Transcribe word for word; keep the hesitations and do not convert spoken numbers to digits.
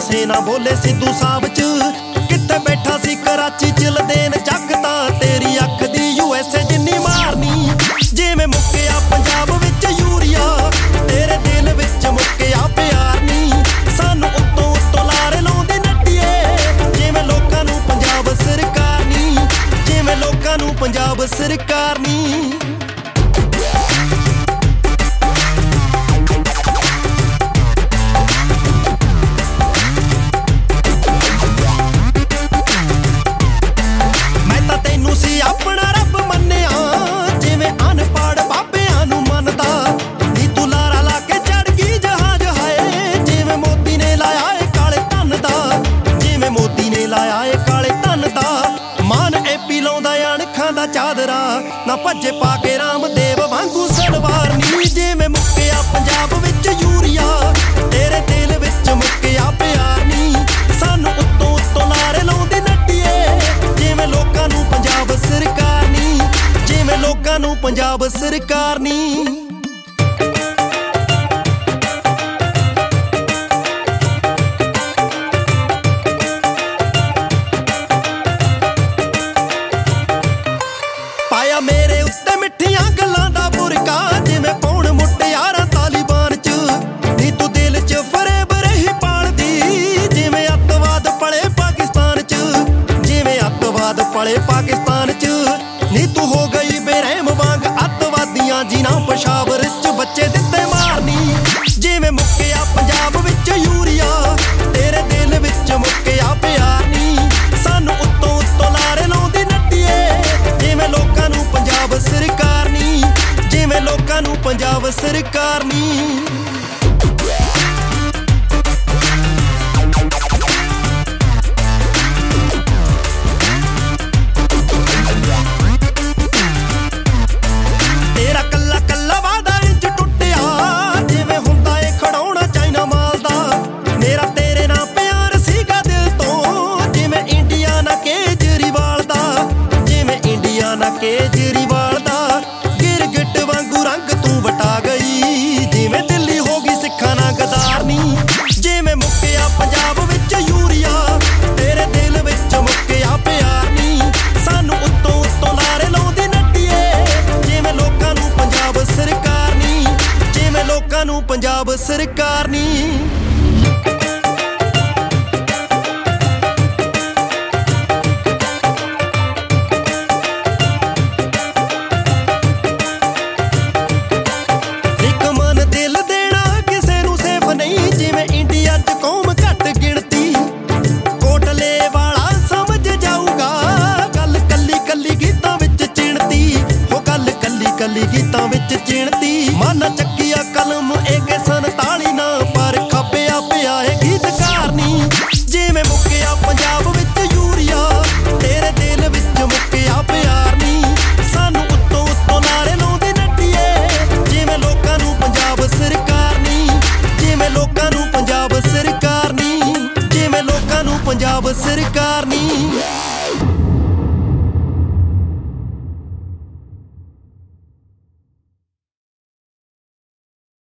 ਕਿਸੇ ਨਾ ਬੋਲੇ ਸਿੱਧੂ ਸਾਹਿਬ ਚ ਕਿੱਥੇ ਬੈਠਾ ਸੀ ਕਰਾਚੀ ਚ ਲਦੇਨ ਚੱਕ ਤਾਂ ਤੇਰੀ ਅੱਖ ਦੀ ਯੂ ਐਸ ਏ ਜਿੰਨੀ ਮਾਰਨੀ ਜਿਵੇਂ ਮੁੱਕਿਆ ਪੰਜਾਬ ਵਿੱਚ ਯੂਰੀਆ ਤੇਰੇ ਦਿਲ ਵਿੱਚ ਮੁੱਕਿਆ ਪਿਆਰ ਨੀ ਸਾਨੂੰ ਉੱਤੋਂ ਉੱਤੋਂ ਲਾਰੇ ਲਾਉਂਦੇ ਨੱਟੀਏ ਜਿਵੇਂ ਲੋਕਾਂ ਨੂੰ ਪੰਜਾਬ ਸਰਕਾਰ ਨੀ ਜਿਵੇਂ ਲੋਕਾਂ ਨੂੰ ਪੰਜਾਬ ਸਰਕਾਰ ਨੀ ਆਪਣਾ ਰੱਬ ਮੰਨਿਆ ਜਿਵੇਂ ਅਨਪੜ੍ਹ ਬਾਬਿਆਂ ਨੂੰ ਮੰਨਦਾ ਨੀ ਤੂੰ ਲਾਰਾ ਲਾ ਕੇ ਚੜ ਗਈ ਜਹਾਜ਼ ਹਾਏ ਜਿਵੇਂ ਮੋਦੀ ਨੇ ਲਾਇਆ ਏ ਕਾਲੇ ਧਨ ਦਾ ਜਿਵੇਂ ਮੋਦੀ ਨੇ ਲਾਇਆ ਏ ਕਾਲੇ ਧਨ ਦਾ ਮਾਨ ਏਪੀ ਲਾਉਂਦਾ ਅਣਖਾਂ ਦਾ ਚਾਦਰਾ ਨਾ ਭੱਜੇ ਪਾ ਕੇ ਰਾਮਦੇਵ ਵਾਂਗੂ ਸਲਵਾਰ ਨੀ ਜਿਵੇਂ ਮੁੱਕਿਆ ਪੰਜਾਬ ਵਿੱਚ ਯੂਰੀਆ ਤੇਰੇ ਦਿਲ ਵਿੱਚ ਮੁੱਕਿਆ ਪਿਆਰ ਨੀ ਸਾਨੂੰ ਉੱਤੋਂ ਉੱਤੋਂ ਲਾਰੇ ਲਾਉਂਦੀ ਨੱਟੀਏ ਜਿਵੇਂ ਲੋਕਾਂ ਨੂੰ ਪੰਜਾਬ ਸਰਕਾਰ ਨੀ ਜਿਵੇਂ ਲੋਕਾਂ ਨੂੰ ਪੰਜਾਬ ਸਰਕਾਰ ਨੀ ਪਾਇਆ ਮੇਰੇ ਉੱਤੇ ਮਿੱਠੀਆਂ ਗੱਲਾਂ ਦਾ ਬੁਰਕਾ ਜਿਵੇਂ ਪਾਉਣ ਮੁਟਿਆਰਾਂ ਤਾਲੀਬਾਨ ਚ ਨੀ ਤੂੰ ਦਿਲ ਚ ਫਰੇਬ ਰਹੀ ਪਾਲਦੀ ਜਿਵੇਂ ਅੱਤਵਾਦ ਪਲੇ ਪਾਕਿਸਤਾਨ ਚ ਜਿਵੇਂ ਅੱਤਵਾਦ ਪਲੇ ਪਾਕਿਸਤਾਨ ਚ ਨੀ ਤੂੰ ਹੋ ਗਈ ਬੇਰਹਿਮ ਵਾਂਗ ਅੱਤਵਾਦੀਆਂ ਜਿਨ੍ਹਾਂ ਪਸ਼ਾਵਰ ਚ ਬੱਚੇ ਦਿੱਤੇ ਮਾਰਨੀ ਜਿਵੇਂ ਮੁੱਕਿਆ ਪੰਜਾਬ ਵਿੱਚ ਯੂਰੀਆ ਤੇਰੇ ਦਿਲ ਵਿੱਚ ਮੁੱਕਿਆ ਪਿਆਰ ਨੀ ਸਾਨੂੰ ਉੱਤੋਂ ਉੱਤੋਂ ਲਾਰੇ ਲਾਉਂਦੀ ਨੱਟੀਏ ਜਿਵੇਂ ਲੋਕਾਂ ਨੂੰ ਪੰਜਾਬ ਸਰਕਾਰ ਨੀ ਜਿਵੇਂ ਲੋਕਾਂ ਨੂੰ ਪੰਜਾਬ ਸਰਕਾਰ ਨੀ ਕੇਜਰੀਵਾਲ ਦਾ ਗਿਰਗਿੱਟ ਵਾਂਗੂ ਰੰਗ ਤੂੰ ਵਟਾ ਗਈ ਜਿਵੇਂ ਦਿੱਲੀ ਹੋ ਗਈ ਸਿੱਖਾਂ ਨਾਲ ਗਦਾਰਨੀ ਜਿਵੇਂ ਮੁੱਕਿਆ ਪੰਜਾਬ ਵਿੱਚ ਯੂਰੀਆ ਤੇਰੇ ਦਿਲ ਵਿੱਚ ਮੁੱਕਿਆ ਪਿਆਰ ਨੀ ਸਾਨੂੰ ਉੱਤੋਂ ਉੱਤੋਂ ਲਾਰੇ ਲਾਉਂਦੀ ਨੱਟੀਏ ਜਿਵੇਂ ਲੋਕਾਂ ਨੂੰ ਪੰਜਾਬ ਸਰਕਾਰ ਨੀ ਜਿਵੇਂ ਲੋਕਾਂ ਨੂੰ ਪੰਜਾਬ ਸਰਕਾਰ ਨੀ ਕੱਲੀ ਗੀਤਾਂ ਵਿੱਚ ਚਿਣਤੀ ਮਨ ਚ